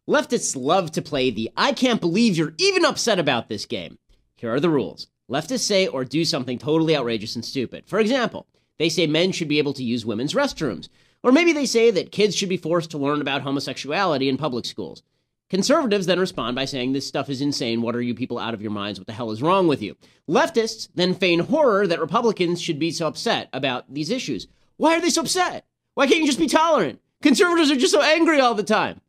Leftists love to play the "I can't believe you're even upset about this" game. Here are the rules. Leftists say or do something totally outrageous and stupid. For example, they say men should be able to use women's restrooms. Or maybe they say that kids should be forced to learn about homosexuality in public schools. Conservatives then respond by saying this stuff is insane. What are you people out of your minds? What the hell is wrong with you? Leftists then feign horror that Republicans should be so upset about these issues. Why are they so upset? Why can't you just be tolerant? Conservatives are just so angry all the time.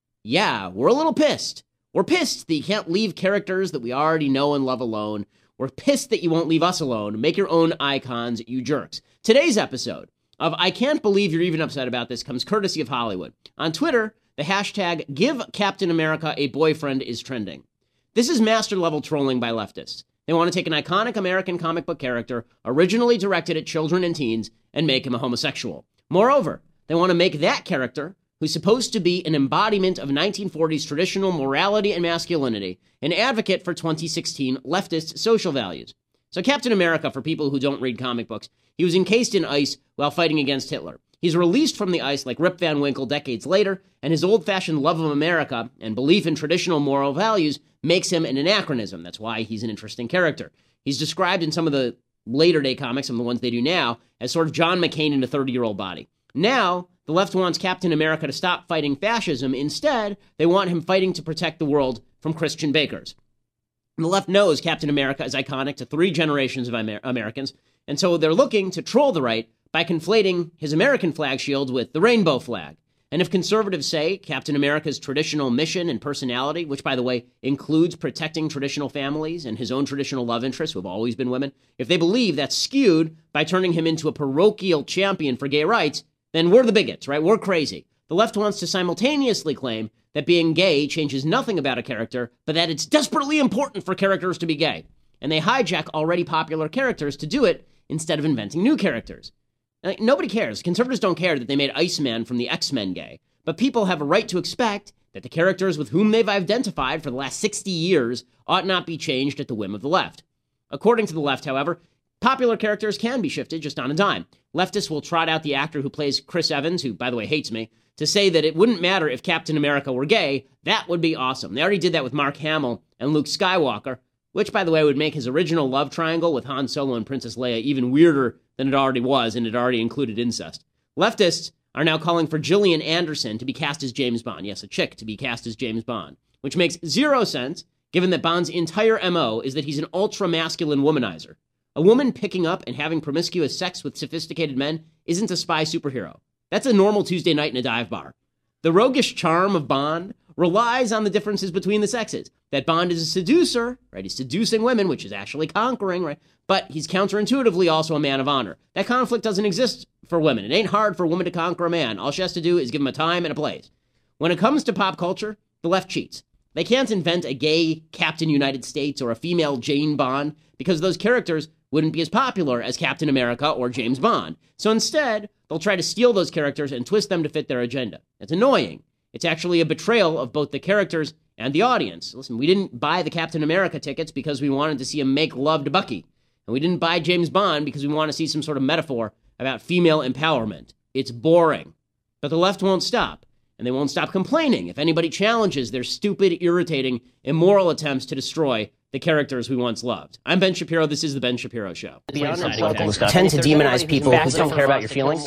Yeah, we're a little pissed. We're pissed that you can't leave characters that we already know and love alone. We're pissed that you won't leave us alone. Make your own icons, you jerks. Today's episode of I Can't Believe You're Even Upset About This comes courtesy of Hollywood. On Twitter, the hashtag #GiveCaptainAmerica is trending. This is master-level trolling by leftists. They want to take an iconic American comic book character, originally directed at children and teens, and make him a homosexual. Moreover, they want to make that character, who's supposed to be an embodiment of 1940s traditional morality and masculinity, an advocate for 2016 leftist social values. So Captain America, for people who don't read comic books, he was encased in ice while fighting against Hitler. He's released from the ice like Rip Van Winkle decades later, and his old-fashioned love of America and belief in traditional moral values makes him an anachronism. That's why he's an interesting character. He's described in some of the later-day comics, some of the ones they do now, as sort of John McCain in a 30-year-old body. Now, the left wants Captain America to stop fighting fascism. Instead, they want him fighting to protect the world from Christian bakers. And the left knows Captain America is iconic to 3 generations of Americans, and so they're looking to troll the right by conflating his American flag shield with the rainbow flag. And if conservatives say Captain America's traditional mission and personality, which, by the way, includes protecting traditional families and his own traditional love interests, who have always been women, if they believe that's skewed by turning him into a parochial champion for gay rights, then we're the bigots, right? We're crazy. The left wants to simultaneously claim that being gay changes nothing about a character, but that it's desperately important for characters to be gay. And they hijack already popular characters to do it instead of inventing new characters. Nobody cares. Conservatives don't care that they made Iceman from the X-Men gay. But people have a right to expect that the characters with whom they've identified for the last 60 years ought not be changed at the whim of the left. According to the left, however, popular characters can be shifted just on a dime. Leftists will trot out the actor who plays Chris Evans, who, by the way, hates me, to say that it wouldn't matter if Captain America were gay. That would be awesome. They already did that with Mark Hamill and Luke Skywalker, which, by the way, would make his original love triangle with Han Solo and Princess Leia even weirder than it already was, and it already included incest. Leftists are now calling for Gillian Anderson to be cast as James Bond. Yes, a chick to be cast as James Bond, which makes zero sense, given that Bond's entire MO is that he's an ultra-masculine womanizer. A woman picking up and having promiscuous sex with sophisticated men isn't a spy superhero. That's a normal Tuesday night in a dive bar. The roguish charm of Bond relies on the differences between the sexes. That Bond is a seducer, right? He's seducing women, which is actually conquering, right? But he's counterintuitively also a man of honor. That conflict doesn't exist for women. It ain't hard for a woman to conquer a man. All she has to do is give him a time and a place. When it comes to pop culture, the left cheats. They can't invent a gay Captain United States or a female Jane Bond because those characters wouldn't be as popular as Captain America or James Bond. So instead, they'll try to steal those characters and twist them to fit their agenda. It's annoying. It's actually a betrayal of both the characters and the audience. Listen, we didn't buy the Captain America tickets because we wanted to see him make love to Bucky. And we didn't buy James Bond because we want to see some sort of metaphor about female empowerment. It's boring. But the left won't stop. And they won't stop complaining if anybody challenges their stupid, irritating, immoral attempts to destroy the characters we once loved. I'm Ben Shapiro. This is The Ben Shapiro Show. Beyond political stuff, tend to demonize people who don't care about your feelings.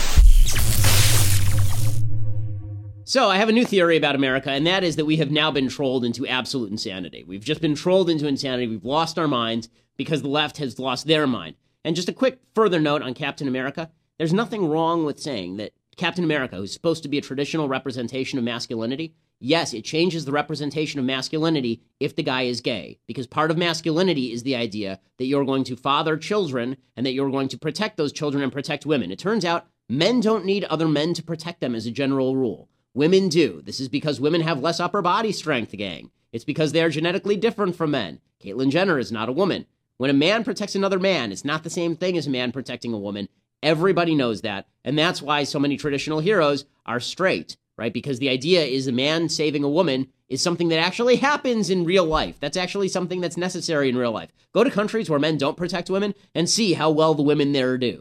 So I have a new theory about America, and that is that we have now been trolled into absolute insanity. We've just been trolled into insanity. We've lost our minds because the left has lost their mind. And just a quick further note on Captain America. There's nothing wrong with saying that Captain America, who's supposed to be a traditional representation of masculinity, yes, it changes the representation of masculinity if the guy is gay, because part of masculinity is the idea that you're going to father children and that you're going to protect those children and protect women. It turns out men don't need other men to protect them as a general rule. Women do. This is because women have less upper body strength, gang. It's because they are genetically different from men. Caitlyn Jenner is not a woman. When a man protects another man, it's not the same thing as a man protecting a woman. Everybody knows that, and that's why so many traditional heroes are straight, right? Because the idea is a man saving a woman is something that actually happens in real life. That's actually something that's necessary in real life. Go to countries where men don't protect women and see how well the women there do,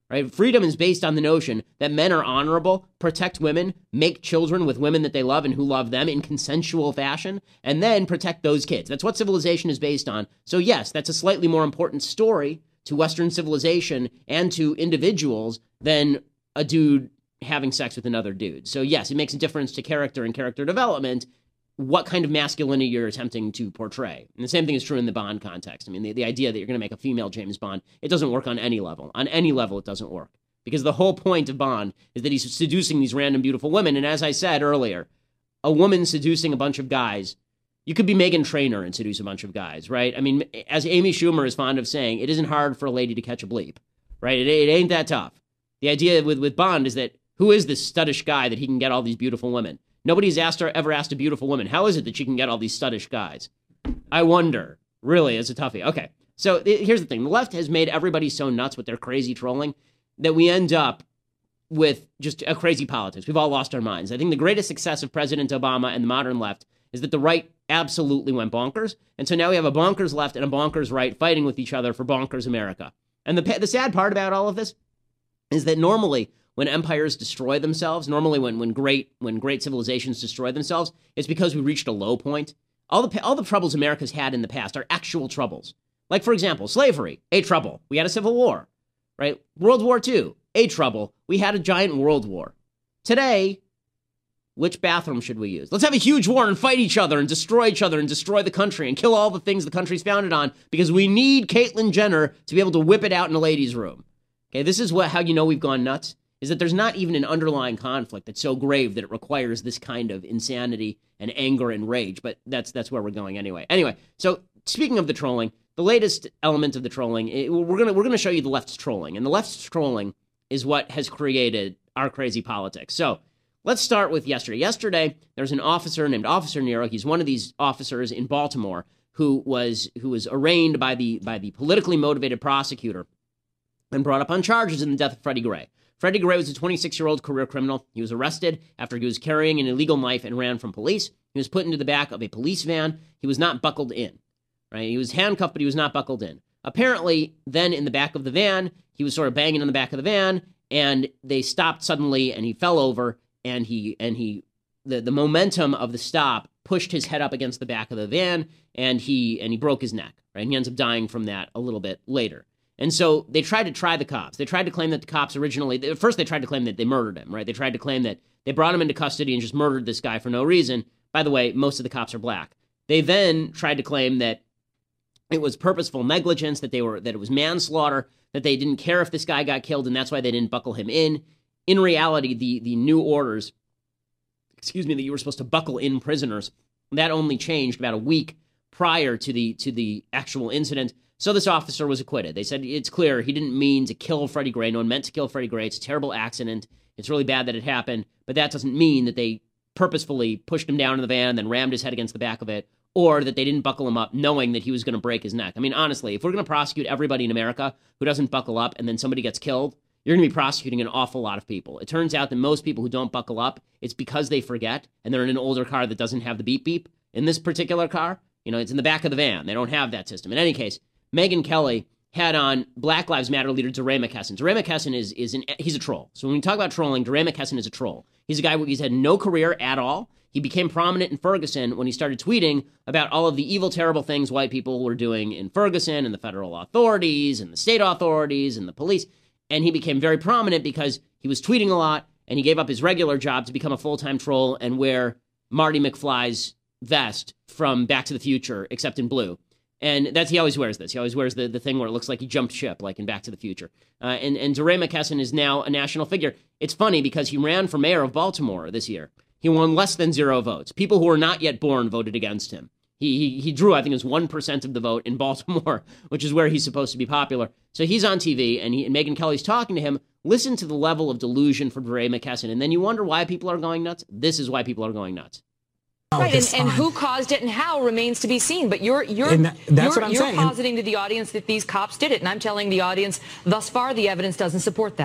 right? Freedom is based on the notion that men are honorable, protect women, make children with women that they love and who love them in consensual fashion, and then protect those kids. That's what civilization is based on. So yes, that's a slightly more important story to Western civilization and to individuals than a dude having sex with another dude. So yes, it makes a difference to character and character development, what kind of masculinity you're attempting to portray. And the same thing is true in the Bond context. I mean, the idea that you're going to make a female James Bond, it doesn't work on any level. On any level, it doesn't work. Because the whole point of Bond is that he's seducing these random beautiful women. And as I said earlier, a woman seducing a bunch of guys, you could be Meghan Trainor and seduce a bunch of guys, right? I mean, as Amy Schumer is fond of saying, it isn't hard for a lady to catch a bleep, right? It ain't that tough. The idea with Bond is that who is this studdish guy that he can get all these beautiful women? Nobody's ever asked a beautiful woman, how is it that she can get all these studdish guys? I wonder. Really, it's a toughie. Okay, so here's the thing. The left has made everybody so nuts with their crazy trolling that we end up with just a crazy politics. We've all lost our minds. I think the greatest success of President Obama and the modern left is that the right absolutely went bonkers. And so now we have a bonkers left and a bonkers right fighting with each other for bonkers America. And the sad part about all of this is that normally when empires destroy themselves, normally when great civilizations destroy themselves, it's because we reached a low point. All the troubles America's had in the past are actual troubles. Like, for example, slavery, a trouble. We had a civil war, right? World War II, a trouble. We had a giant world war. Today, which bathroom should we use? Let's have a huge war and fight each other and destroy the country and kill all the things the country's founded on because we need Caitlyn Jenner to be able to whip it out in a ladies' room. Okay, this is how you know we've gone nuts. Is that there's not even an underlying conflict that's so grave that it requires this kind of insanity and anger and rage, but that's where we're going anyway. Anyway, so speaking of the trolling, the latest element of the trolling, we're gonna show you the left's trolling, and the left's trolling is what has created our crazy politics. So let's start with yesterday. Yesterday, there's an officer named Officer Nero. He's one of these officers in Baltimore who was arraigned by the politically motivated prosecutor and brought up on charges in the death of Freddie Gray. Freddie Gray was a 26-year-old career criminal. He was arrested after he was carrying an illegal knife and ran from police. He was put into the back of a police van. He was not buckled in, right? He was handcuffed, but he was not buckled in. Apparently, then in the back of the van, he was sort of banging on the back of the van, and they stopped suddenly, and he fell over, and the momentum of the stop pushed his head up against the back of the van, and he broke his neck, right? And he ends up dying from that a little bit later. And so they tried to try the cops. They tried to claim that the cops originally, first they tried to claim that they murdered him, right? They tried to claim that they brought him into custody and just murdered this guy for no reason. By the way, most of the cops are black. They then tried to claim that it was purposeful negligence, that it was manslaughter, that they didn't care if this guy got killed, and that's why they didn't buckle him in. In reality, the new orders, that you were supposed to buckle in prisoners, that only changed about a week prior to the actual incident. So this officer was acquitted. They said it's clear he didn't mean to kill Freddie Gray. No one meant to kill Freddie Gray. It's a terrible accident. It's really bad that it happened, but that doesn't mean that they purposefully pushed him down in the van and then rammed his head against the back of it, or that they didn't buckle him up knowing that he was going to break his neck. I mean, honestly, if we're going to prosecute everybody in America who doesn't buckle up and then somebody gets killed, you're going to be prosecuting an awful lot of people. It turns out that most people who don't buckle up, it's because they forget and they're in an older car that doesn't have the beep beep. In this particular car, it's in the back of the van. They don't have that system. In any case, Megyn Kelly had on Black Lives Matter leader DeRay McKesson. DeRay McKesson he's a troll. So when we talk about trolling, DeRay McKesson is a troll. He's a guy he's had no career at all. He became prominent in Ferguson when he started tweeting about all of the evil, terrible things white people were doing in Ferguson and the federal authorities and the state authorities and the police. And he became very prominent because he was tweeting a lot and he gave up his regular job to become a full-time troll and wear Marty McFly's vest from Back to the Future, except in blue. And he always wears this. He always wears the thing where it looks like he jumped ship, like in Back to the Future. And DeRay McKesson is now a national figure. It's funny because he ran for mayor of Baltimore this year. He won less than 0 votes. People who were not yet born voted against him. He drew, I think it was 1% of the vote in Baltimore, which is where he's supposed to be popular. So he's on TV, and Megyn Kelly's talking to him. Listen to the level of delusion for DeRay McKesson, and then you wonder why people are going nuts. This is why people are going nuts. Right, and who caused it and how remains to be seen. But you're positing to the audience that these cops did it, and I'm telling the audience thus far the evidence doesn't support that.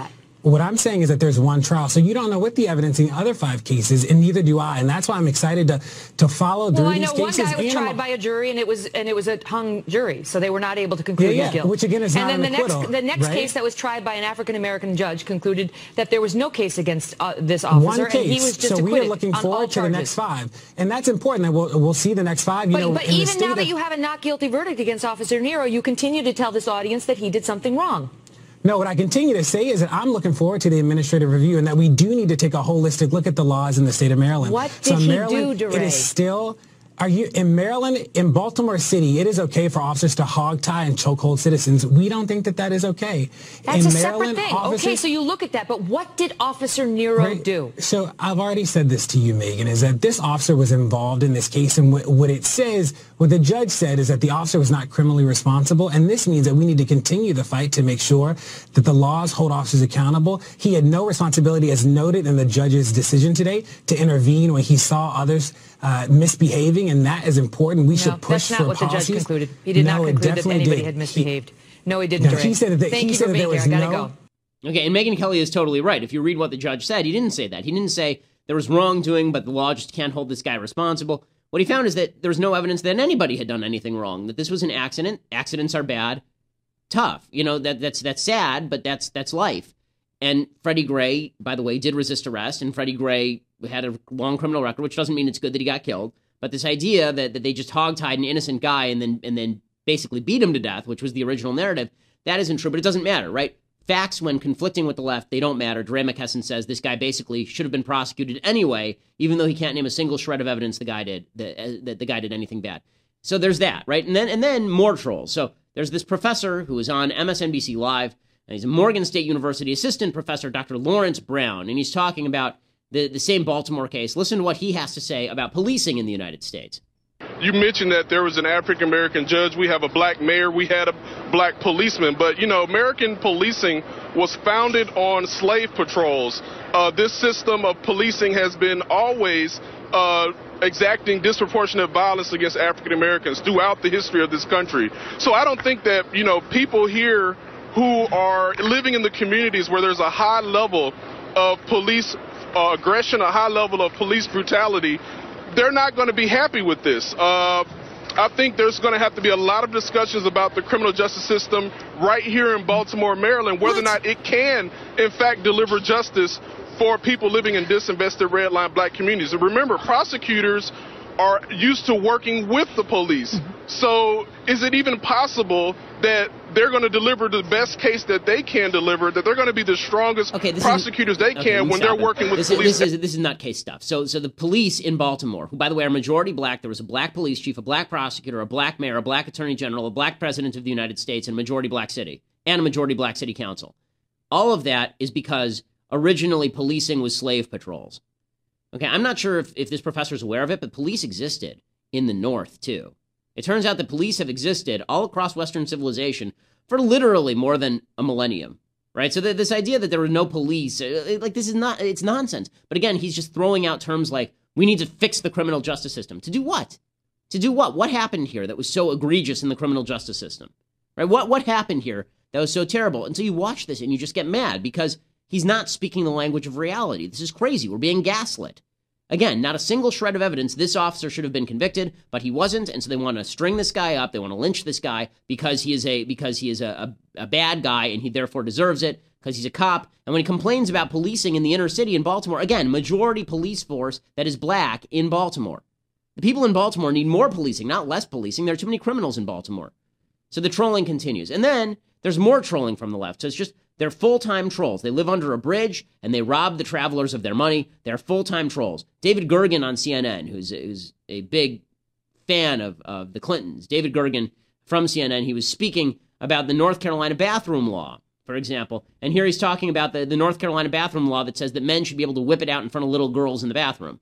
What I'm saying is that there's one trial, so you don't know what the evidence in the other 5 cases, and neither do I, and that's why I'm excited to follow through these cases. Well, I know one guy was tried by a jury, and it was a hung jury, so they were not able to conclude his guilt. Which again is not an acquittal. And then the next case that was tried by an African American judge concluded that there was no case against this officer, one case. And he was just so acquitted. We are looking forward to the next 5, and that's important. And we'll see the next 5. But even now that you have a not guilty verdict against Officer Nero, you continue to tell this audience that he did something wrong. No, what I continue to say is that I'm looking forward to the administrative review and that we do need to take a holistic look at the laws in the state of Maryland. What did he do, DeRay? It is still... Are you in Maryland, in Baltimore City, it is okay for officers to hog tie and chokehold citizens. We don't think that that is okay. That's in a Maryland, separate thing. Okay, so you look at that, but what did Officer Nero do? So I've already said this to you, Megan, is that this officer was involved in this case, and what it says, what the judge said is that the officer was not criminally responsible, and this means that we need to continue the fight to make sure that the laws hold officers accountable. He had no responsibility, as noted in the judge's decision today, to intervene when he saw others misbehaving, and that is important. We should push for policies. That's not what the judge concluded. He did not conclude that anybody had misbehaved. No, he didn't. He said that Thank you for being here. I gotta go. Okay, and Megyn Kelly is totally right. If you read what the judge said, he didn't say that. He didn't say there was wrongdoing, but the law just can't hold this guy responsible. What he found is that there was no evidence that anybody had done anything wrong, that this was an accident. Accidents are bad. Tough. You know, that's sad, but that's life. And Freddie Gray, by the way, did resist arrest, and Freddie Gray had a long criminal record, which doesn't mean it's good that he got killed. But this idea that they just hogtied an innocent guy and then basically beat him to death, which was the original narrative, that isn't true, but it doesn't matter, right? Facts, when conflicting with the left, they don't matter. DeRay McKesson says this guy basically should have been prosecuted anyway, even though he can't name a single shred of evidence the guy did, that the guy did anything bad. So there's that, right? And then more trolls. So there's this professor who was on MSNBC Live, and he's a Morgan State University assistant professor, Dr. Lawrence Brown, and he's talking about the same Baltimore case. Listen to what he has to say about policing in the United States. You mentioned that there was an African-American judge. We have a black mayor. We had a black policeman. But, you know, American policing was founded on slave patrols. This system of policing has been always exacting disproportionate violence against African-Americans throughout the history of this country. So I don't think that, you know, people here who are living in the communities where there's a high level of police aggression, a high level of police brutality, they're not going to be happy with this. I think there's going to have to be a lot of discussions about the criminal justice system right here in Baltimore, Maryland, whether or not it can, in fact, deliver justice for people living in disinvested red line black communities. And remember, prosecutors are used to working with the police. So is it even possible that they're going to deliver the best case that they can deliver, that they're going to be the strongest prosecutors they can when they're working with police? This is not case stuff. So the police in Baltimore, who, by the way, are majority black, there was a black police chief, a black prosecutor, a black mayor, a black attorney general, a black president of the United States, and a majority black city, and a majority black city council. All of that is because originally policing was slave patrols. Okay, I'm not sure if this professor's aware of it, but police existed in the North, too. It turns out that police have existed all across Western civilization for literally more than a millennium, right? So this idea that there were no police, like this is not, it's nonsense. But again, he's just throwing out terms like, we need to fix the criminal justice system. To do what? To do what? What happened here that was so egregious in the criminal justice system, right? What happened here that was so terrible? And so you watch this and you just get mad because he's not speaking the language of reality. This is crazy. We're being gaslit. Again, not a single shred of evidence. This officer should have been convicted, but he wasn't, and so they want to string this guy up. They want to lynch this guy because he is a bad guy, and he therefore deserves it because he's a cop. And when he complains about policing in the inner city in Baltimore, again, majority police force that is black in Baltimore. The people in Baltimore need more policing, not less policing. There are too many criminals in Baltimore. So the trolling continues. And then there's more trolling from the left. So it's just, they're full-time trolls. They live under a bridge, and they rob the travelers of their money. They're full-time trolls. David Gergen on CNN, who's a big fan of the Clintons. David Gergen from CNN, he was speaking about the North Carolina bathroom law, for example. And here he's talking about the North Carolina bathroom law that says that men should be able to whip it out in front of little girls in the bathroom.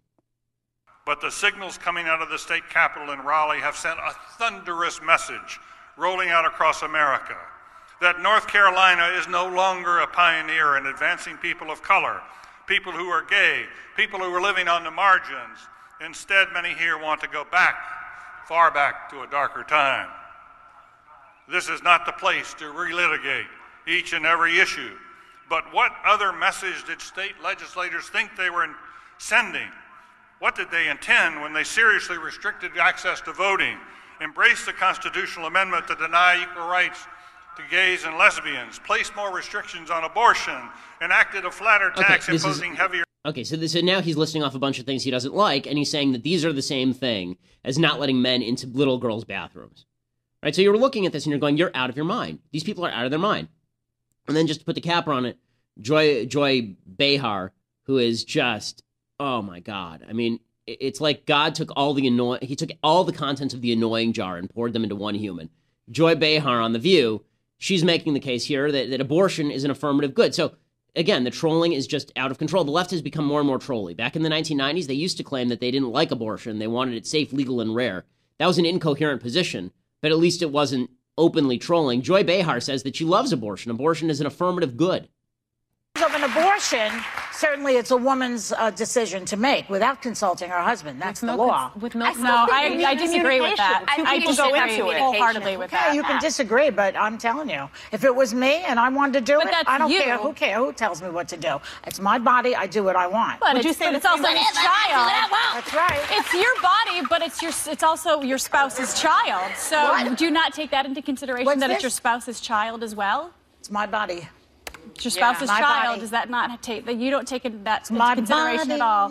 But the signals coming out of the state capitol in Raleigh have sent a thunderous message rolling out across America that North Carolina is no longer a pioneer in advancing people of color, people who are gay, people who are living on the margins. Instead, many here want to go back, far back to a darker time. This is not the place to relitigate each and every issue. But what other message did state legislators think they were sending? What did they intend when they seriously restricted access to voting, embraced the constitutional amendment to deny equal rights to gays and lesbians, placed more restrictions on abortion, enacted a flatter tax imposing heavier... Okay, so now he's listing off a bunch of things he doesn't like, and he's saying that these are the same thing as not letting men into little girls' bathrooms. Right? So you're looking at this and you're going, you're out of your mind. These people are out of their mind. And then just to put the capper on it, Joy Behar, who is just, oh my God. I mean, it's like God took he took all the contents of the annoying jar and poured them into one human. Joy Behar on The View, she's making the case here that abortion is an affirmative good. So again, the trolling is just out of control. The left has become more and more trolly. Back in the 1990s, they used to claim that they didn't like abortion. They wanted it safe, legal, and rare. That was an incoherent position, but at least it wasn't openly trolling. Joy Behar says that she loves abortion. Abortion is an affirmative good. Of an abortion, certainly it's a woman's decision to make without consulting her husband. That's the law. I disagree with that. I disagree wholeheartedly with that. You can disagree, but I'm telling you, if it was me and I wanted to do it, I don't care. Who cares? Who tells me what to do? It's my body. I do what I want. But it's also his child. That's right. It's your body, but it's also your spouse's child. So do you not take that into consideration that it's your spouse's child as well? It's my body. It's your spouse's child. Body. Does that not take that? You don't take that into consideration at all.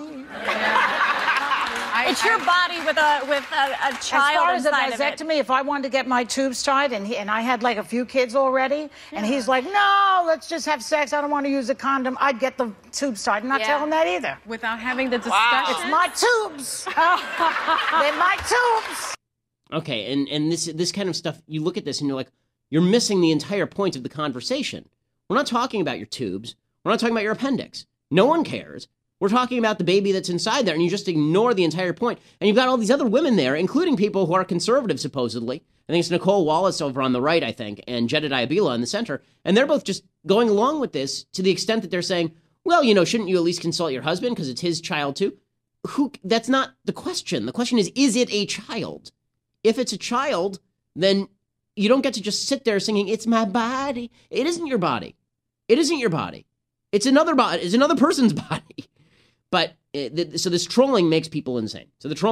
It's your body with a child as far as inside a vasectomy, if I wanted to get my tubes tied and I had like a few kids already, and he's like, no, let's just have sex. I don't want to use a condom. I'd get the tubes tied. I'm not telling that either. Without having the discussion. It's my tubes. They're my tubes. Okay, and this kind of stuff, you look at this and you're like, you're missing the entire point of the conversation. We're not talking about your tubes. We're not talking about your appendix. No one cares. We're talking about the baby that's inside there, and you just ignore the entire point. And you've got all these other women there, including people who are conservative, supposedly. I think it's Nicole Wallace over on the right, I think, and Jedediah Bila in the center. And they're both just going along with this to the extent that they're saying, well, shouldn't you at least consult your husband because it's his child too? That's not the question. The question is it a child? If it's a child, then you don't get to just sit there singing, it's my body. It isn't your body. It isn't your body. It's another body. It's another person's body. But so this trolling makes people insane.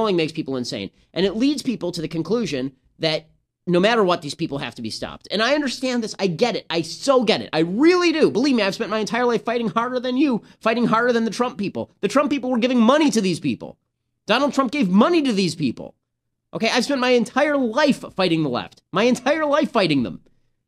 And it leads people to the conclusion that no matter what, these people have to be stopped. And I understand this. I get it. I so get it. I really do. Believe me, I've spent my entire life fighting harder than you, fighting harder than the Trump people. The Trump people were giving money to these people. Donald Trump gave money to these people. Okay, I've spent my entire life fighting the left. My entire life fighting them.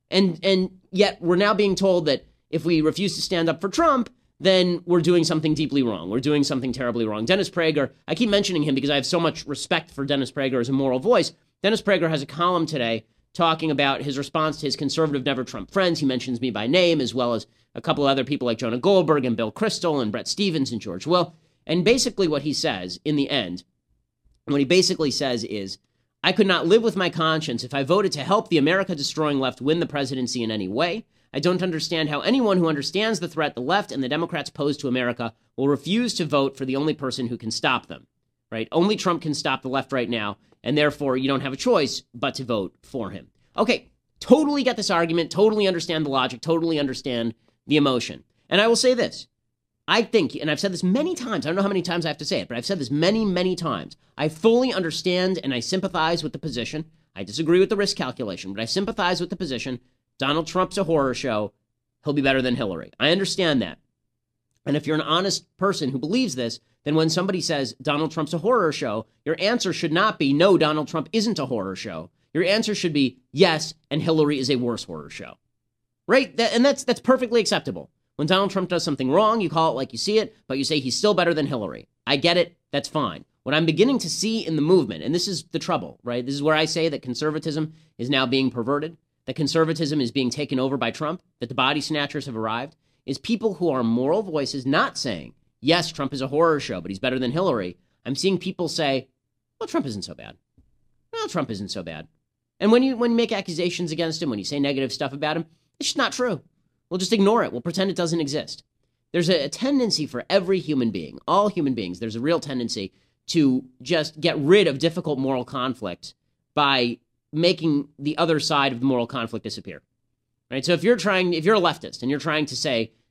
And yet we're now being told that if we refuse to stand up for Trump, then we're doing something deeply wrong. We're doing something terribly wrong. Dennis Prager, I keep mentioning him because I have so much respect for Dennis Prager as a moral voice. Dennis Prager has a column today talking about his response to his conservative Never Trump friends. He mentions me by name, as well as a couple other people like Jonah Goldberg and Bill Kristol and Brett Stevens and George Will. And basically what he says in the end, what he basically says is, I could not live with my conscience if I voted to help the America-destroying left win the presidency in any way. I don't understand how anyone who understands the threat the left and the Democrats pose to America will refuse to vote for the only person who can stop them, right? Only Trump can stop the left right now, and therefore you don't have a choice but to vote for him. Okay, totally get this argument, totally understand the logic, totally understand the emotion. And I will say this. I think, and I've said this many times, I don't know how many times I have to say it, but I've said this many, many times. I fully understand and I sympathize with the position. I disagree with the risk calculation, but I sympathize with the position. Donald Trump's a horror show. He'll be better than Hillary. I understand that. And if you're an honest person who believes this, then when somebody says Donald Trump's a horror show, your answer should not be, no, Donald Trump isn't a horror show. Your answer should be, yes, and Hillary is a worse horror show. Right? And that's perfectly acceptable. When Donald Trump does something wrong, you call it like you see it, but you say he's still better than Hillary. I get it. That's fine. What I'm beginning to see in the movement, and this is the trouble, right? This is where I say that conservatism is now being perverted, that conservatism is being taken over by Trump, that the body snatchers have arrived, is people who are moral voices not saying, yes, Trump is a horror show, but he's better than Hillary. I'm seeing people say, well, Trump isn't so bad. No, Trump isn't so bad. And when you make accusations against him, when you say negative stuff about him, it's just not true. We'll just ignore it. We'll pretend it doesn't exist. There's a tendency for every human being, all human beings, there's a real tendency to just get rid of difficult moral conflict by making the other side of the moral conflict disappear. Right? So if you're a leftist and you're trying to say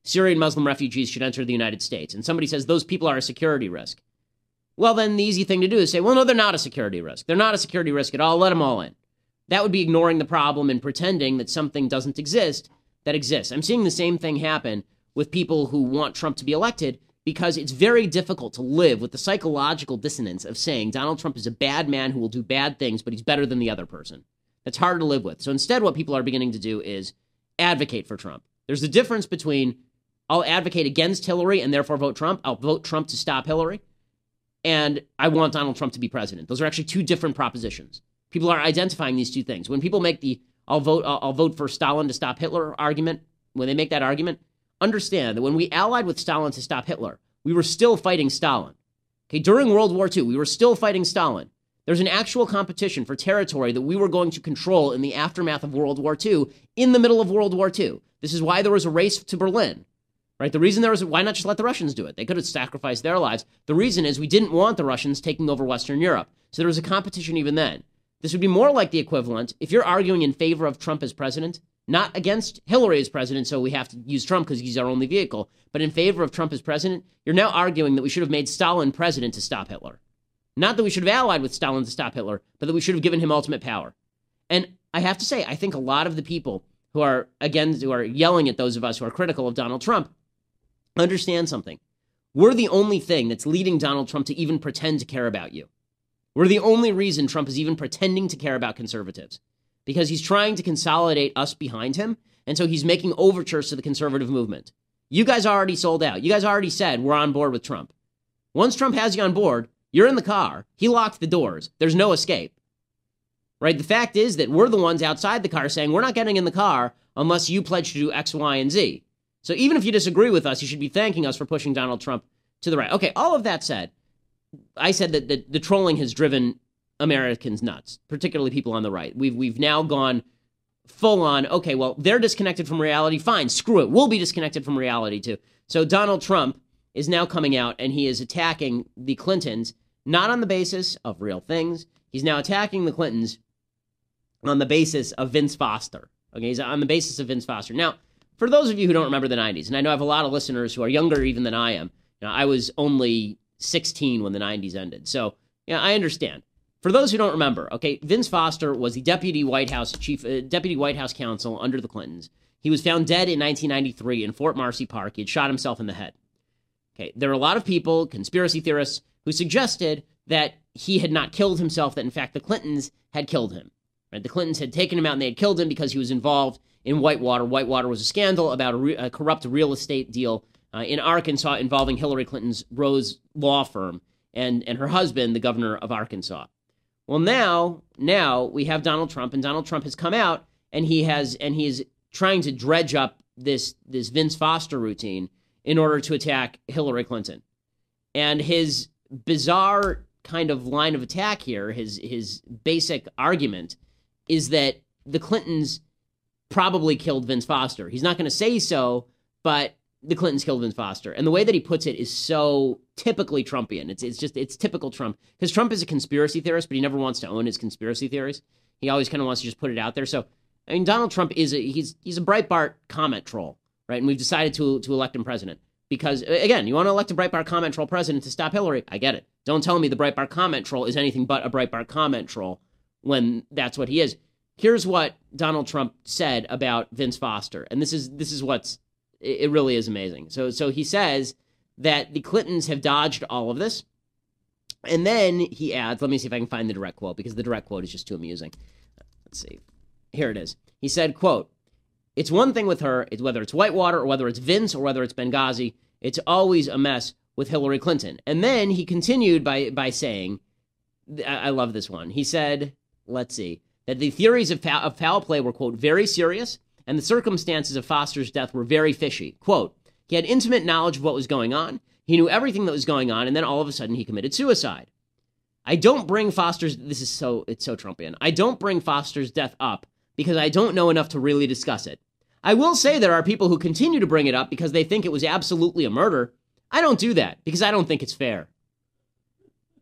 Syrian Muslim refugees should enter the United States, and somebody says those people are a security risk, well, then the easy thing to do is say, well, no, they're not a security risk. They're not a security risk at all. Let them all in. That would be ignoring the problem and pretending that something doesn't exist that exists. I'm seeing the same thing happen with people who want Trump to be elected because it's very difficult to live with the psychological dissonance of saying Donald Trump is a bad man who will do bad things, but he's better than the other person. That's hard to live with. So instead, what people are beginning to do is advocate for Trump. There's a difference between I'll advocate against Hillary and therefore vote Trump. I'll vote Trump to stop Hillary. And I want Donald Trump to be president. Those are actually two different propositions. People are identifying these two things. When people make the I'll vote for Stalin to stop Hitler argument, when they make that argument, understand that when we allied with Stalin to stop Hitler, we were still fighting Stalin. Okay, during World War II, we were still fighting Stalin. There's an actual competition for territory that we were going to control in the aftermath of World War II, in the middle of World War II. This is why there was a race to Berlin. Right? The reason why not just let the Russians do it? They could have sacrificed their lives. The reason is we didn't want the Russians taking over Western Europe. So there was a competition even then. This would be more like the equivalent if you're arguing in favor of Trump as president, not against Hillary as president, so we have to use Trump because he's our only vehicle, but in favor of Trump as president, you're now arguing that we should have made Stalin president to stop Hitler. Not that we should have allied with Stalin to stop Hitler, but that we should have given him ultimate power. And I have to say, I think a lot of the people who are yelling at those of us who are critical of Donald Trump understand something. We're the only thing that's leading Donald Trump to even pretend to care about you. We're the only reason Trump is even pretending to care about conservatives, because he's trying to consolidate us behind him, and so he's making overtures to the conservative movement. You guys already sold out. You guys already said we're on board with Trump. Once Trump has you on board, you're in the car. He locked the doors. There's no escape. Right? The fact is that we're the ones outside the car saying we're not getting in the car unless you pledge to do X, Y, and Z. So even if you disagree with us, you should be thanking us for pushing Donald Trump to the right. Okay, all of that said, I said that the trolling has driven Americans nuts, particularly people on the right. We've now gone full on, okay, well, they're disconnected from reality. Fine, screw it. We'll be disconnected from reality too. So Donald Trump is now coming out and he is attacking the Clintons, not on the basis of real things. He's now attacking the Clintons on the basis of Vince Foster. Okay, he's on the basis of Vince Foster. Now, for those of you who don't remember the 90s, and I know I have a lot of listeners who are younger even than I am. I was only 16 when the 90s ended. So, I understand. For those who don't remember, okay, Vince Foster was the deputy White House counsel under the Clintons. He was found dead in 1993 in Fort Marcy Park. He had shot himself in the head. Okay, there are a lot of people, conspiracy theorists, who suggested that he had not killed himself, that in fact the Clintons had killed him. Right? The Clintons had taken him out and they had killed him because he was involved in Whitewater. Whitewater was a scandal about a corrupt real estate deal in Arkansas involving Hillary Clinton's Rose law firm and her husband, the governor of Arkansas. Well, now we have Donald Trump, and Donald Trump has come out and he is trying to dredge up this Vince Foster routine in order to attack Hillary Clinton. And his bizarre kind of line of attack here, his basic argument, is that the Clintons probably killed Vince Foster. He's not going to say so, but the Clintons killed Vince Foster. And the way that he puts it is so typically Trumpian. It's typical Trump. Because Trump is a conspiracy theorist, but he never wants to own his conspiracy theories. He always kind of wants to just put it out there. So, I mean, Donald Trump he's a Breitbart comment troll, right? And we've decided to elect him president. Because, again, you want to elect a Breitbart comment troll president to stop Hillary? I get it. Don't tell me the Breitbart comment troll is anything but a Breitbart comment troll when that's what he is. Here's what Donald Trump said about Vince Foster. And this is what's, it really is amazing. So he says that the Clintons have dodged all of this. And then he adds, let me see if I can find the direct quote, because the direct quote is just too amusing. Let's see. Here it is. He said, quote, "It's one thing with her, whether it's Whitewater or whether it's Vince or whether it's Benghazi, it's always a mess with Hillary Clinton." And then he continued by saying, I love this one. He said, let's see, that the theories of foul play were, quote, "very serious, and the circumstances of Foster's death were very fishy." Quote, "He had intimate knowledge of what was going on. He knew everything that was going on, and then all of a sudden he committed suicide. I don't bring Foster's," it's so Trumpian, "I don't bring Foster's death up because I don't know enough to really discuss it. I will say there are people who continue to bring it up because they think it was absolutely a murder. I don't do that because I don't think it's fair."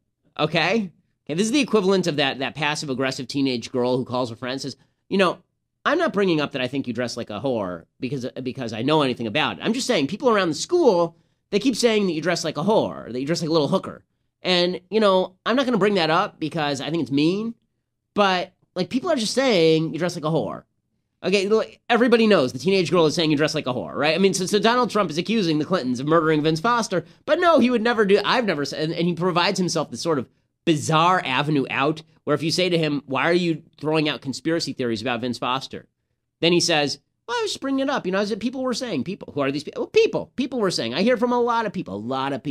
Okay, this is the equivalent of that passive-aggressive teenage girl who calls her friend and says, I'm not bringing up that I think you dress like a whore because I know anything about it. I'm just saying people around the school, they keep saying that you dress like a whore, that you dress like a little hooker. And, you know, I'm not going to bring that up because I think it's mean, but, like, people are just saying you dress like a whore. Okay, everybody knows the teenage girl is saying you dress like a whore, right? I mean, so Donald Trump is accusing the Clintons of murdering Vince Foster, but no, he would never do, I've never said, and he provides himself this sort of bizarre avenue out, where if you say to him, why are you throwing out conspiracy theories about Vince Foster? Then he says, well, I was just bringing it up. You know, people were saying, people. Who are these people? Well, people were saying. I hear from a lot of people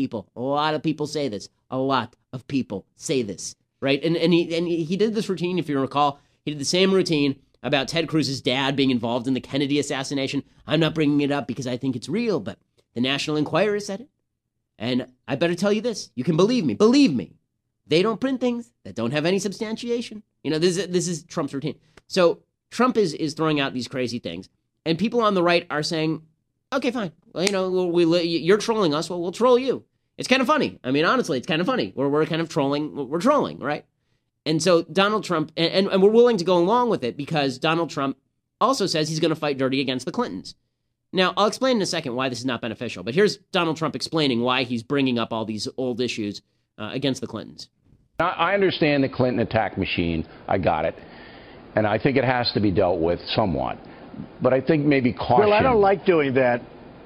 say this. A lot of people say this, right? And he did this routine, if you recall. He did the same routine about Ted Cruz's dad being involved in the Kennedy assassination. I'm not bringing it up because I think it's real, but the National Enquirer said it. And I better tell you this. You can believe me. Believe me. They don't print things that don't have any substantiation. You know, this is Trump's routine. So Trump is throwing out these crazy things. And people on the right are saying, okay, fine. Well, you know, you're trolling us. Well, we'll troll you. It's kind of funny. I mean, honestly, it's kind of funny. We're kind of trolling. We're trolling, right? And so Donald Trump, and we're willing to go along with it because Donald Trump also says he's going to fight dirty against the Clintons. Now, I'll explain in a second why this is not beneficial. But here's Donald Trump explaining why he's bringing up all these old issues against the Clintons. I understand the Clinton attack machine. I got it. And I think it has to be dealt with somewhat. But I think maybe caution. Well, I don't like doing that.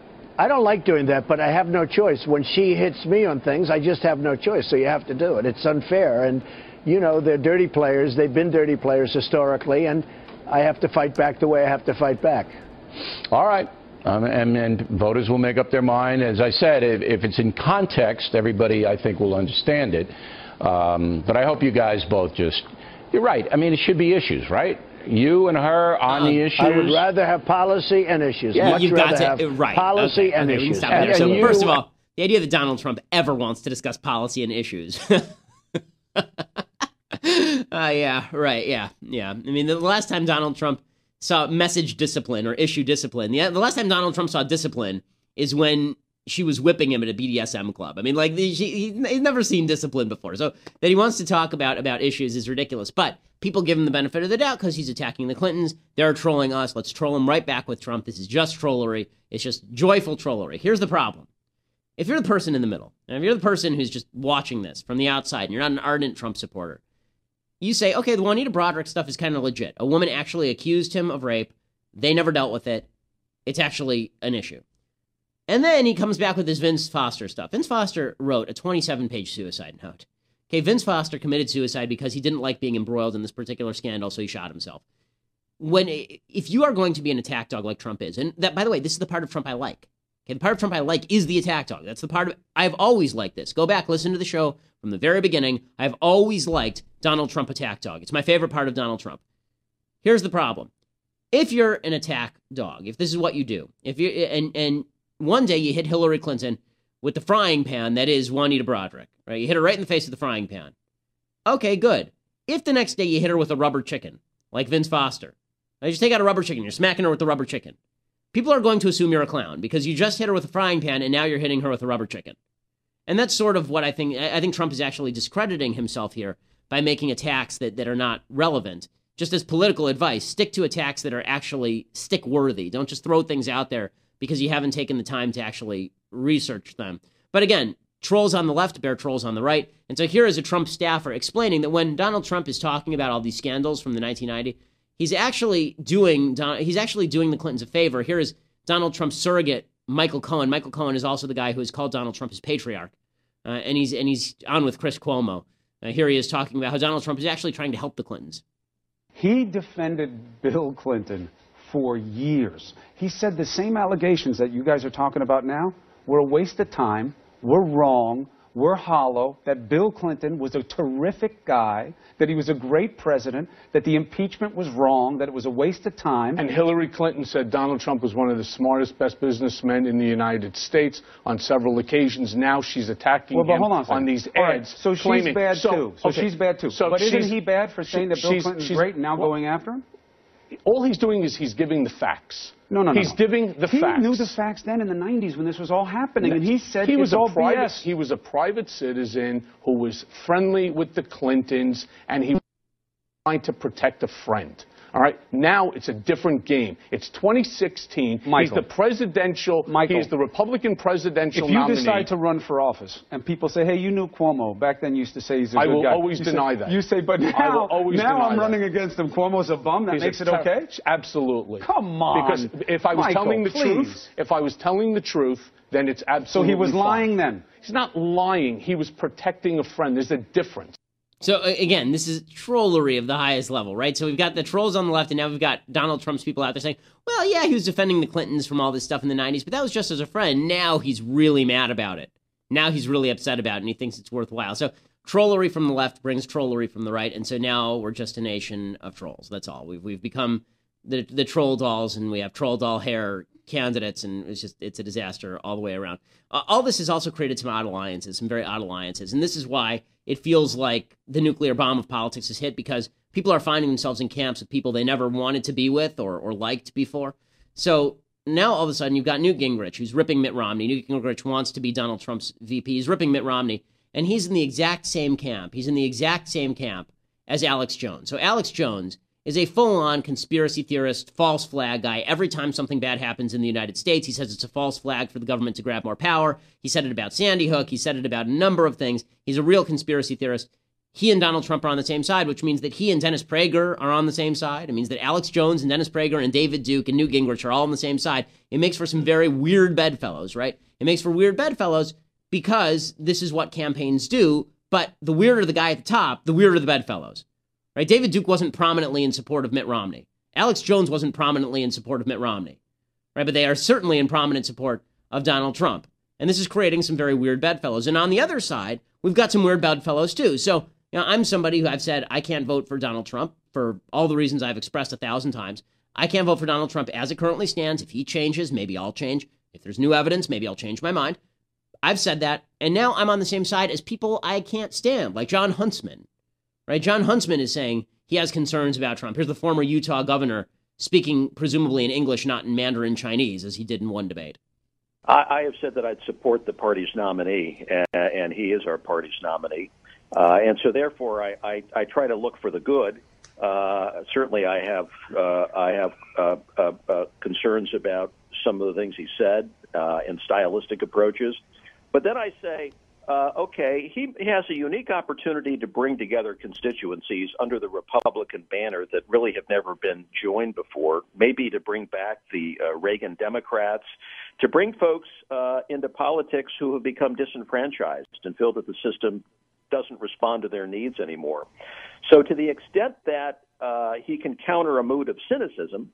But I have no choice. When she hits me on things, I just have no choice. So you have to do it. It's unfair. And, you know, they're dirty players. They've been dirty players historically. And I have to fight back the way I have to fight back. All right. And voters will make up their mind. As I said, if it's in context, everybody, I think, will understand it. But I hope you guys both just, you're right. I mean, it should be issues, right? You and her on the issues. I would rather have policy and issues. Yeah, you've got to have policy and issues. So first of all, the idea that Donald Trump ever wants to discuss policy and issues. Yeah, right, yeah. I mean, the last time Donald Trump saw message discipline or issue discipline, the last time Donald Trump saw discipline is when she was whipping him at a BDSM club. I mean, like, he's never seen discipline before. So that he wants to talk about issues is ridiculous. But people give him the benefit of the doubt because he's attacking the Clintons. They're trolling us. Let's troll him right back with Trump. This is just trollery. It's just joyful trollery. Here's the problem. If you're the person in the middle, and if you're the person who's just watching this from the outside, and you're not an ardent Trump supporter, you say, okay, the Juanita Broaddrick stuff is kind of legit. A woman actually accused him of rape. They never dealt with it. It's actually an issue. And then he comes back with this Vince Foster stuff. Vince Foster wrote a 27-page suicide note. Okay, Vince Foster committed suicide because he didn't like being embroiled in this particular scandal, so he shot himself. If you are going to be an attack dog like Trump is, and that, by the way, this is the part of Trump I like. Okay, the part of Trump I like is the attack dog. That's the part of I've always liked this. Go back, listen to the show from the very beginning. I've always liked Donald Trump attack dog. It's my favorite part of Donald Trump. Here's the problem. If you're an attack dog, if this is what you do, if you and one day you hit Hillary Clinton with the frying pan that is Juanita Broaddrick, right? You hit her right in the face with the frying pan. Okay, good. If the next day you hit her with a rubber chicken, like Vince Foster, right? You just take out a rubber chicken, you're smacking her with the rubber chicken. People are going to assume you're a clown because you just hit her with a frying pan and now you're hitting her with a rubber chicken. And that's sort of what I think Trump is actually discrediting himself here by making attacks that are not relevant. Just as political advice, stick to attacks that are actually stick-worthy. Don't just throw things out there because you haven't taken the time to actually research them. But again, trolls on the left bear trolls on the right. And so here is a Trump staffer explaining that when Donald Trump is talking about all these scandals from the 1990s, he's actually doing the Clintons a favor. Here is Donald Trump's surrogate, Michael Cohen. Michael Cohen is also the guy who has called Donald Trump his patriarch. And he's on with Chris Cuomo. Here he is talking about how Donald Trump is actually trying to help the Clintons. He defended Bill Clinton for years. He said the same allegations that you guys are talking about now were a waste of time, were wrong, were hollow, that Bill Clinton was a terrific guy, that he was a great president, that the impeachment was wrong, that it was a waste of time. And Hillary Clinton said Donald Trump was one of the smartest, best businessmen in the United States on several occasions. Now she's attacking him on these ads. Right. So she's bad too. She's bad too. But isn't he bad for saying that Bill Clinton's great and now going after him? All he's doing is he's giving the facts. No. He's giving the facts. He knew the facts then in the 90s when this was all happening, and he said he was it's all BS. He was a private citizen who was friendly with the Clintons, and he was trying to protect a friend. All right? Now it's a different game. It's 2016. Michael. He's the presidential, he's the Republican presidential nominee. If you decide to run for office and people say, hey, you knew Cuomo, back then you used to say he's a good guy. I will always deny that. You say, but now I'm running against him. Cuomo's a bum. That makes it okay? Absolutely. Come on. Because if I was telling the truth, then it's absolutely So he was lying then? He's not lying. He was protecting a friend. There's a difference. So, again, this is trollery of the highest level, right? So we've got the trolls on the left, and now we've got Donald Trump's people out there saying, well, yeah, he was defending the Clintons from all this stuff in the 90s, but that was just as a friend. Now he's really mad about it. Now he's really upset about it, and he thinks it's worthwhile. So trollery from the left brings trollery from the right, and so now we're just a nation of trolls. That's all. We've become the troll dolls, and we have troll doll hair candidates, and it's a disaster all the way around. All this has also created some odd alliances, some very odd alliances, and this is why it feels like the nuclear bomb of politics is hit, because people are finding themselves in camps with people they never wanted to be with or liked before. So now all of a sudden you've got Newt Gingrich, who's ripping Mitt Romney. Newt Gingrich wants to be Donald Trump's VP. He's ripping Mitt Romney, and he's in the exact same camp. He's in the exact same camp as Alex Jones. So Alex Jones is a full-on conspiracy theorist, false flag guy. Every time something bad happens in the United States, he says it's a false flag for the government to grab more power. He said it about Sandy Hook. He said it about a number of things. He's a real conspiracy theorist. He and Donald Trump are on the same side, which means that he and Dennis Prager are on the same side. It means that Alex Jones and Dennis Prager and David Duke and Newt Gingrich are all on the same side. It makes for some very weird bedfellows, right? It makes for weird bedfellows because this is what campaigns do, but the weirder the guy at the top, the weirder the bedfellows. Right? David Duke wasn't prominently in support of Mitt Romney. Alex Jones wasn't prominently in support of Mitt Romney. Right? But they are certainly in prominent support of Donald Trump. And this is creating some very weird bedfellows. And on the other side, we've got some weird bedfellows too. So, I'm somebody who I've said I can't vote for Donald Trump for all the reasons I've expressed 1,000 times. I can't vote for Donald Trump as it currently stands. If he changes, maybe I'll change. If there's new evidence, maybe I'll change my mind. I've said that. And now I'm on the same side as people I can't stand, like Jon Huntsman. Right? Jon Huntsman is saying he has concerns about Trump. Here's the former Utah governor speaking presumably in English, not in Mandarin Chinese, as he did in one debate. I have said that I'd support the party's nominee, and he is our party's nominee. And so, therefore, I try to look for the good. Certainly, I have concerns about some of the things he said and stylistic approaches. But then I say, okay, he has a unique opportunity to bring together constituencies under the Republican banner that really have never been joined before, maybe to bring back the Reagan Democrats, to bring folks into politics who have become disenfranchised and feel that the system doesn't respond to their needs anymore. So to the extent that he can counter a mood of cynicism,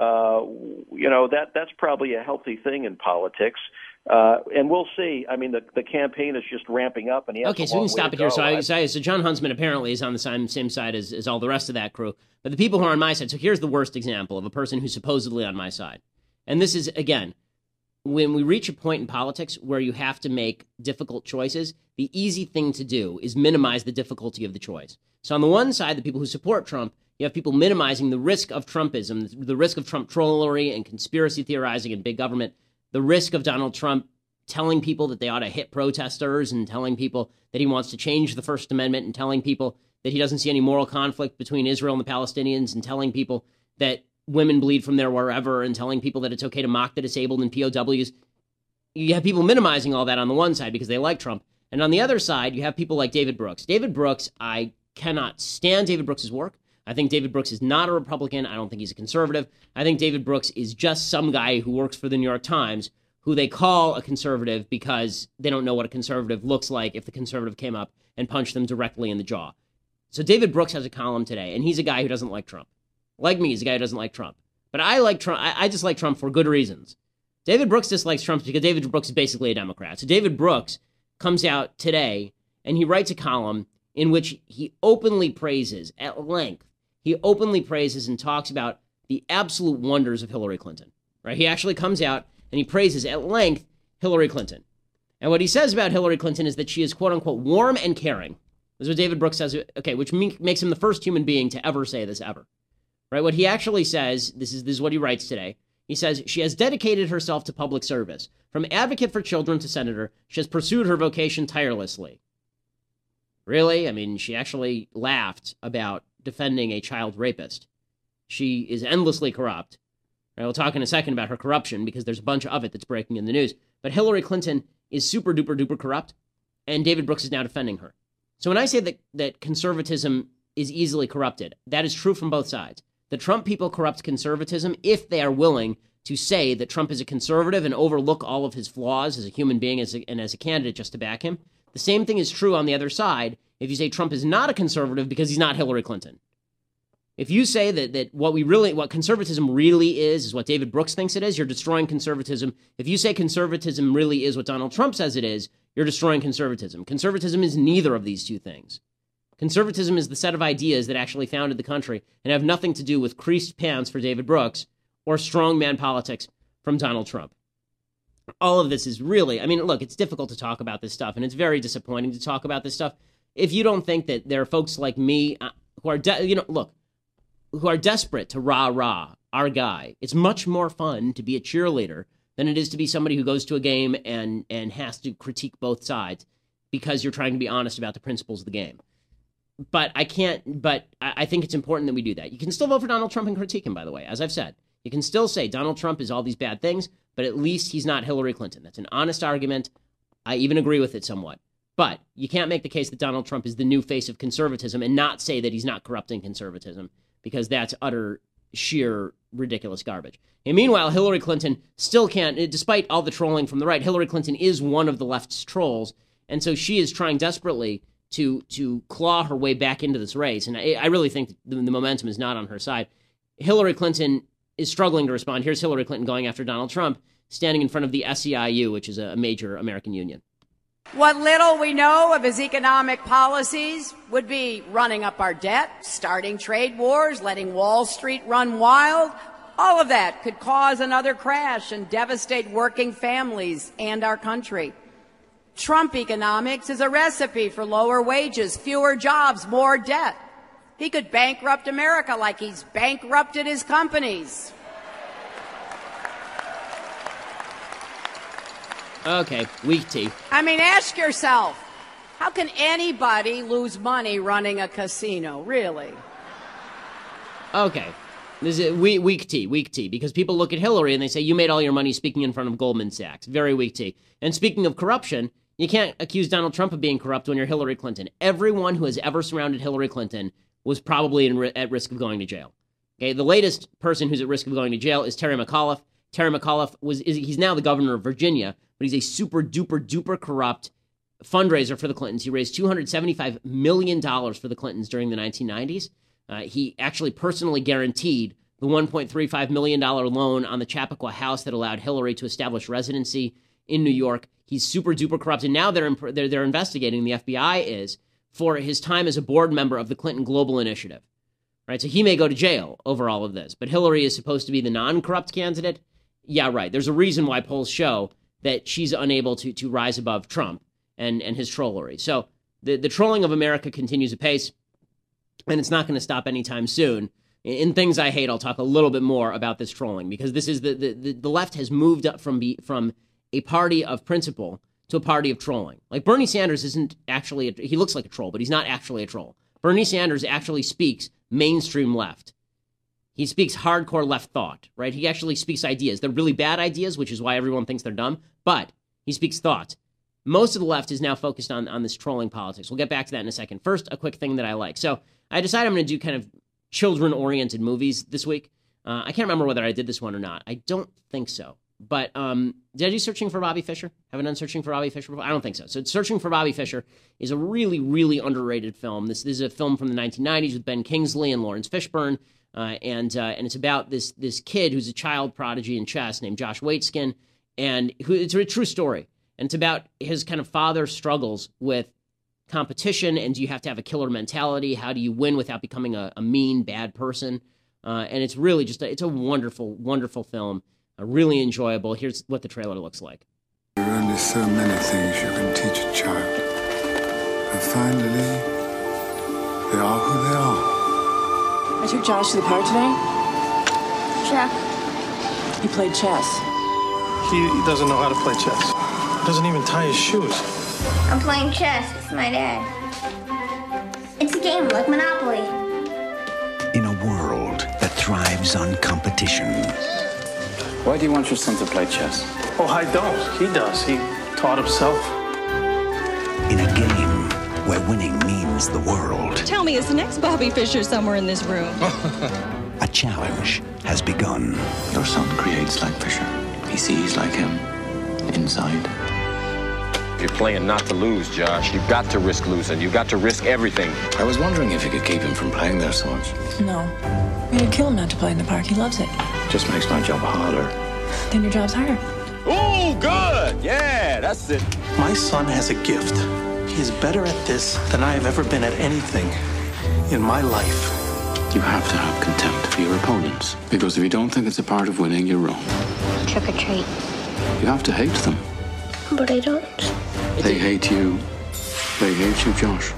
that's probably a healthy thing in politics. And we'll see. I mean, the campaign is just ramping up, and he has okay, so we can stop it here. So Jon Huntsman apparently is on the same side as all the rest of that crew. But the people who are on my side, so here's the worst example of a person who's supposedly on my side. And this is, again, when we reach a point in politics where you have to make difficult choices, the easy thing to do is minimize the difficulty of the choice. So on the one side, the people who support Trump, you have people minimizing the risk of Trumpism, the risk of Trump trollery and conspiracy theorizing and big government, the risk of Donald Trump telling people that they ought to hit protesters and telling people that he wants to change the First Amendment and telling people that he doesn't see any moral conflict between Israel and the Palestinians and telling people that women bleed from their wherever and telling people that it's okay to mock the disabled and POWs. You have people minimizing all that on the one side because they like Trump. And on the other side, you have people like David Brooks. David Brooks, I cannot stand David Brooks' work. I think David Brooks is not a Republican. I don't think he's a conservative. I think David Brooks is just some guy who works for the New York Times who they call a conservative because they don't know what a conservative looks like if the conservative came up and punched them directly in the jaw. So David Brooks has a column today, and he's a guy who doesn't like Trump. Like me, he's a guy who doesn't like Trump. But I like Trump. I dislike Trump for good reasons. David Brooks dislikes Trump because David Brooks is basically a Democrat. So David Brooks comes out today, and he writes a column in which he openly praises, at length, he openly praises and talks about the absolute wonders of Hillary Clinton. Right? He actually comes out and he praises at length Hillary Clinton. And what he says about Hillary Clinton is that she is, quote unquote, warm and caring. This is what David Brooks says, okay, which makes him the first human being to ever say this ever. Right? What he actually says, this is what he writes today. He says, she has dedicated herself to public service. From advocate for children to senator, she has pursued her vocation tirelessly. Really? I mean, she actually laughed about defending a child rapist. She is endlessly corrupt. Right, we'll talk in a second about her corruption because there's a bunch of it that's breaking in the news. But Hillary Clinton is super duper duper corrupt, and David Brooks is now defending her. So when I say that conservatism is easily corrupted, that is true from both sides. The Trump people corrupt conservatism if they are willing to say that Trump is a conservative and overlook all of his flaws as a human being and as a candidate just to back him. The same thing is true on the other side if you say Trump is not a conservative because he's not Hillary Clinton. If you say that what conservatism really is what David Brooks thinks it is, you're destroying conservatism. If you say conservatism really is what Donald Trump says it is, you're destroying conservatism. Conservatism is neither of these two things. Conservatism is the set of ideas that actually founded the country and have nothing to do with creased pants for David Brooks or strongman politics from Donald Trump. All of this is really, I mean, look, it's difficult to talk about this stuff, and it's very disappointing to talk about this stuff. If you don't think that there are folks like me who are, who are desperate to rah-rah our guy, it's much more fun to be a cheerleader than it is to be somebody who goes to a game and has to critique both sides because you're trying to be honest about the principles of the game. But I think it's important that we do that. You can still vote for Donald Trump and critique him, by the way, as I've said. You can still say Donald Trump is all these bad things, but at least he's not Hillary Clinton. That's an honest argument. I even agree with it somewhat. But you can't make the case that Donald Trump is the new face of conservatism and not say that he's not corrupting conservatism, because that's utter, sheer, ridiculous garbage. And meanwhile, Hillary Clinton still can't, despite all the trolling from the right, Hillary Clinton is one of the left's trolls, and so she is trying desperately to claw her way back into this race, and I really think the momentum is not on her side. Hillary Clinton is struggling to respond. Here's Hillary Clinton going after Donald Trump, standing in front of the SEIU, which is a major American union. What little we know of his economic policies would be running up our debt, starting trade wars, letting Wall Street run wild. All of that could cause another crash and devastate working families and our country. Trump economics is a recipe for lower wages, fewer jobs, more debt. He could bankrupt America like he's bankrupted his companies. Okay, weak tea. I mean, ask yourself, how can anybody lose money running a casino, really? Okay, this is weak tea, because people look at Hillary and they say, you made all your money speaking in front of Goldman Sachs. Very weak tea. And speaking of corruption, you can't accuse Donald Trump of being corrupt when you're Hillary Clinton. Everyone who has ever surrounded Hillary Clinton was probably at risk of going to jail. Okay, the latest person who's at risk of going to jail is Terry McAuliffe. Terry McAuliffe he's now the governor of Virginia, but he's a super duper duper corrupt fundraiser for the Clintons. He raised $275 million for the Clintons during the 1990s. He actually personally guaranteed the $1.35 million loan on the Chappaqua house that allowed Hillary to establish residency in New York. He's super duper corrupt, and now they're investigating, the FBI is, for his time as a board member of the Clinton Global Initiative. Right, so he may go to jail over all of this, but Hillary is supposed to be the non-corrupt candidate. Yeah, right. There's a reason why polls show that she's unable to rise above Trump and his trollery. So the trolling of America continues apace, and it's not going to stop anytime soon. In Things I Hate, I'll talk a little bit more about this trolling, because this is the left has moved up from a party of principle to a party of trolling. Like Bernie Sanders isn't actually, he looks like a troll, but he's not actually a troll. Bernie Sanders actually speaks mainstream left. He speaks hardcore left thought, right? He actually speaks ideas. They're really bad ideas, which is why everyone thinks they're dumb, but he speaks thought. Most of the left is now focused on this trolling politics. We'll get back to that in a second. First, a quick thing that I like. So I decided I'm going to do kind of children-oriented movies this week. I can't remember whether I did this one or not. I don't think so. But did I do Searching for Bobby Fischer? Haven't done Searching for Bobby Fischer before? I don't think so. So Searching for Bobby Fischer is a really, really underrated film. This is a film from the 1990s with Ben Kingsley and Lawrence Fishburne. And it's about this kid who's a child prodigy in chess named Josh Waitzkin, and it's a true story. And it's about his kind of father's struggles with competition, and do you have to have a killer mentality? How do you win without becoming a mean, bad person? And it's really it's a wonderful, wonderful film, really enjoyable. Here's what the trailer looks like. There are only so many things you can teach a child. And finally, they are who they are. I took Josh to the park today. Check. He played chess. He doesn't know how to play chess. Doesn't even tie his shoes. I'm playing chess with my dad. It's a game like Monopoly. In a world that thrives on competition. Why do you want your son to play chess? Oh, I don't. He does. He taught himself. In a game where winning means the world. Tell me, is the next Bobby Fischer somewhere in this room? A challenge has begun. Your son creates like Fischer. He sees like him inside. You're playing not to lose, Josh. You've got to risk losing. You've got to risk everything. I was wondering if you could keep him from playing there so much. No. We're gonna kill him not to play in the park. He loves it. Just makes my job harder. Then your job's harder. Oh, good. Yeah, that's it. My son has a gift. He is better at this than I have ever been at anything in my life. You have to have contempt for your opponents. Because if you don't think it's a part of winning, you're wrong. Trick or treat. You have to hate them. But I don't. They hate you. They hate you, Josh.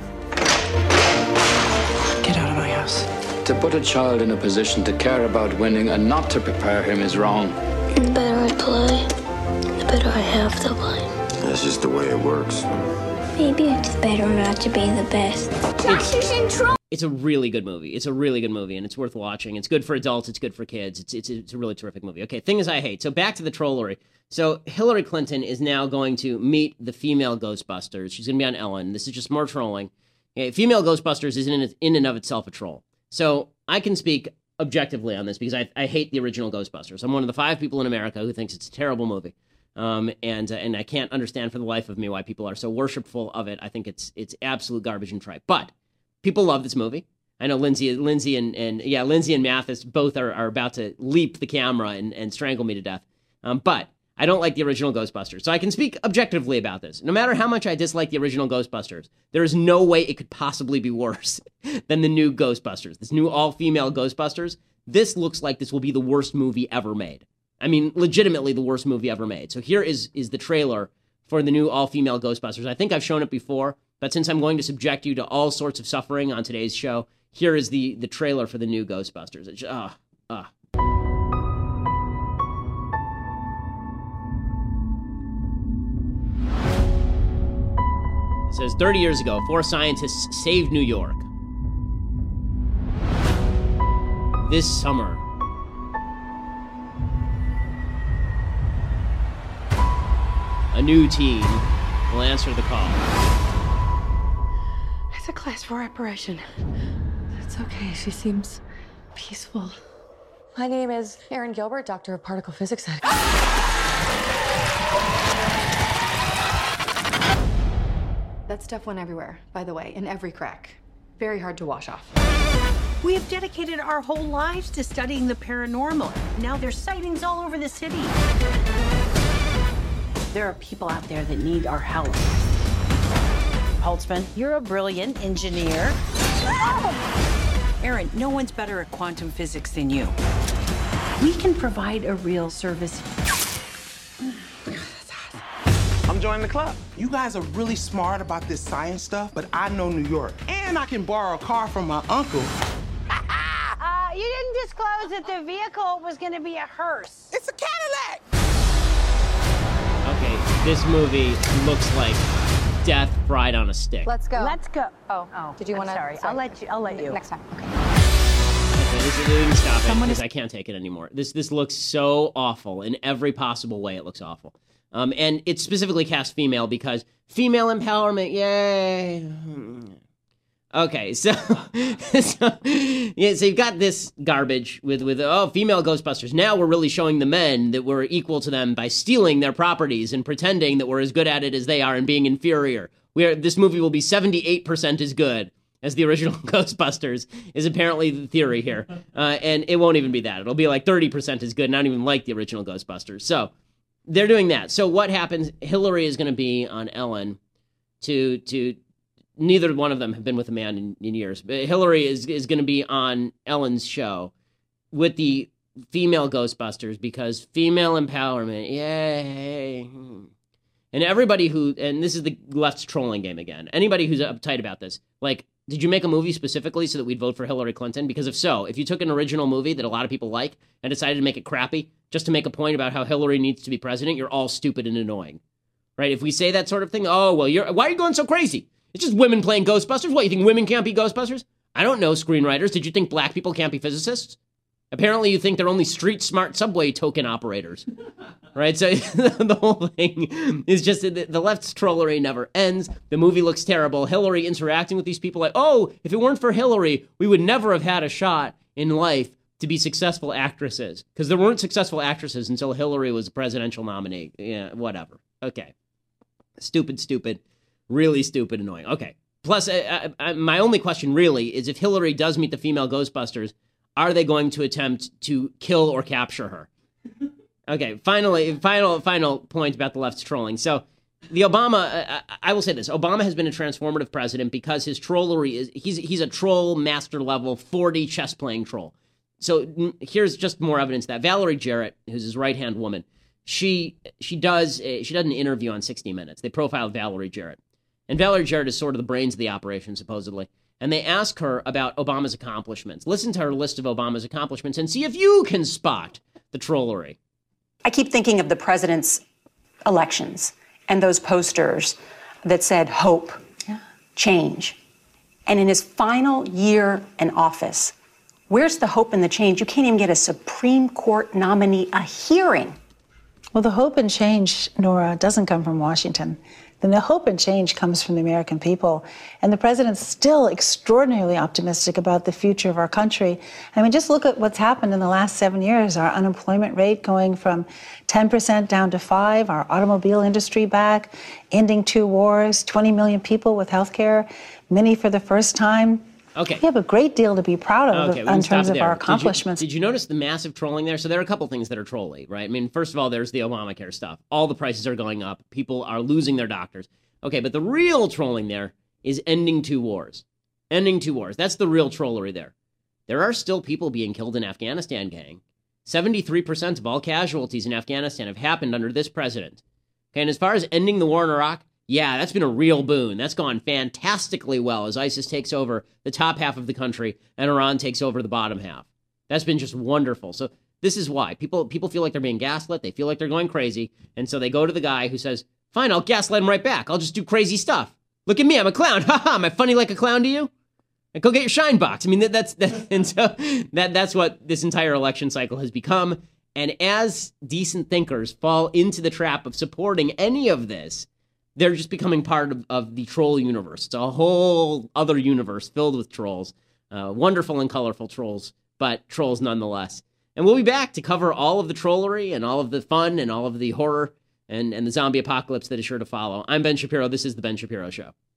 Get out of my house. To put a child in a position to care about winning and not to prepare him is wrong. The better I play, the better I have to play. That's just the way it works. Maybe it's better not to be the best. Josh is in trouble. It's a really good movie. It's a really good movie, and it's worth watching. It's good for adults. It's good for kids. It's a really terrific movie. Okay, things I hate. So back to the trollery. So Hillary Clinton is now going to meet the female Ghostbusters. She's going to be on Ellen. This is just more trolling. Okay, female Ghostbusters is in and of itself a troll. So I can speak objectively on this because I hate the original Ghostbusters. I'm one of the 5 people in America who thinks it's a terrible movie. And I can't understand for the life of me why people are so worshipful of it. I think it's absolute garbage and tripe. But people love this movie. I know Lindsay and Mathis both are about to leap the camera and strangle me to death. But I don't like the original Ghostbusters. So I can speak objectively about this. No matter how much I dislike the original Ghostbusters, there is no way it could possibly be worse than the new Ghostbusters. This new all-female Ghostbusters. This looks like this will be the worst movie ever made. I mean, legitimately the worst movie ever made. So here is the trailer for the new all-female Ghostbusters. I think I've shown it before, but since I'm going to subject you to all sorts of suffering on today's show, here is the trailer for the new Ghostbusters. It says, 30 years ago, 4 scientists saved New York. This summer, a new team will answer the call. It's a class 4 operation. That's okay. She seems peaceful. My name is Erin Gilbert, Doctor of Particle Physics. That stuff went everywhere, by the way, in every crack. Very hard to wash off. We have dedicated our whole lives to studying the paranormal. Now there's sightings all over the city. There are people out there that need our help. Holtzman, you're a brilliant engineer. Erin, no one's better at quantum physics than you. We can provide a real service. I'm joining the club. You guys are really smart about this science stuff, but I know New York. And I can borrow a car from my uncle. You didn't disclose that the vehicle was going to be a hearse. It's a Cadillac! Okay, this movie looks like death fried on a stick. Let's go. Let's go. Oh. Did you want to? Sorry, I'll let you. Next time. Okay. Okay, stop it because I can't take it anymore. This looks so awful in every possible way. It looks awful. And it's specifically cast female because female empowerment, yay. Okay, so you've got this garbage with female Ghostbusters. Now we're really showing the men that we're equal to them by stealing their properties and pretending that we're as good at it as they are and being inferior. This movie will be 78% as good as the original Ghostbusters is apparently the theory here. And it won't even be that. It'll be like 30% as good, not even like the original Ghostbusters. So they're doing that. So what happens? Hillary is going to be on Ellen to neither one of them have been with a man in years. But Hillary is going to be on Ellen's show with the female Ghostbusters because female empowerment, yay. And everybody and this is the left's trolling game again, anybody who's uptight about this, like, did you make a movie specifically so that we'd vote for Hillary Clinton? Because if so, if you took an original movie that a lot of people like and decided to make it crappy just to make a point about how Hillary needs to be president, you're all stupid and annoying, right? If we say that sort of thing, oh, well, why are you going so crazy? It's just women playing Ghostbusters. What, you think women can't be Ghostbusters? I don't know, screenwriters. Did you think black people can't be physicists? Apparently you think they're only street smart subway token operators, right? So the whole thing is just the left's trollery never ends. The movie looks terrible. Hillary interacting with these people like, oh, if it weren't for Hillary, we would never have had a shot in life to be successful actresses, because there weren't successful actresses until Hillary was a presidential nominee. Yeah, whatever. Okay. Stupid, really stupid, annoying. Okay. Plus, my only question really is, if Hillary does meet the female Ghostbusters, are they going to attempt to kill or capture her? Okay, final point about the left's trolling. So the Obama, I will say this, Obama has been a transformative president because his trollery is, he's a troll master level 40 chess playing troll. So here's just more evidence that Valerie Jarrett, who's his right-hand woman, she does an interview on 60 Minutes. They profiled Valerie Jarrett. And Valerie Jarrett is sort of the brains of the operation, supposedly. And they ask her about Obama's accomplishments. Listen to her list of Obama's accomplishments and see if you can spot the trollery. I keep thinking of the president's elections and those posters that said hope, change. And in his final year in office, where's the hope and the change? You can't even get a Supreme Court nominee a hearing. Well, the hope and change, Nora, doesn't come from Washington. Then the hope and change comes from the American people. And the president's still extraordinarily optimistic about the future of our country. I mean, just look at what's happened in the last 7 years. Our unemployment rate going from 10% down to 5%, our automobile industry back, ending 2 wars, 20 million people with health care, many for the first time. Okay. We have a great deal to be proud of in terms of our accomplishments. Did you notice the massive trolling there? So there are a couple things that are trolly, right? I mean, first of all, there's the Obamacare stuff. All the prices are going up. People are losing their doctors. Okay, but the real trolling there is ending 2 wars. Ending 2 wars. That's the real trollery there. There are still people being killed in Afghanistan, gang. 73% of all casualties in Afghanistan have happened under this president. Okay, and as far as ending the war in Iraq, yeah, that's been a real boon. That's gone fantastically well as ISIS takes over the top half of the country and Iran takes over the bottom half. That's been just wonderful. So this is why. People feel like they're being gaslit. They feel like they're going crazy. And so they go to the guy who says, fine, I'll gaslight him right back. I'll just do crazy stuff. Look at me, I'm a clown. Ha ha, am I funny like a clown to you? And go get your shine box. I mean, that's what this entire election cycle has become. And as decent thinkers fall into the trap of supporting any of this, they're just becoming part of the troll universe. It's a whole other universe filled with trolls. Wonderful and colorful trolls, but trolls nonetheless. And we'll be back to cover all of the trollery and all of the fun and all of the horror and the zombie apocalypse that is sure to follow. I'm Ben Shapiro. This is The Ben Shapiro Show.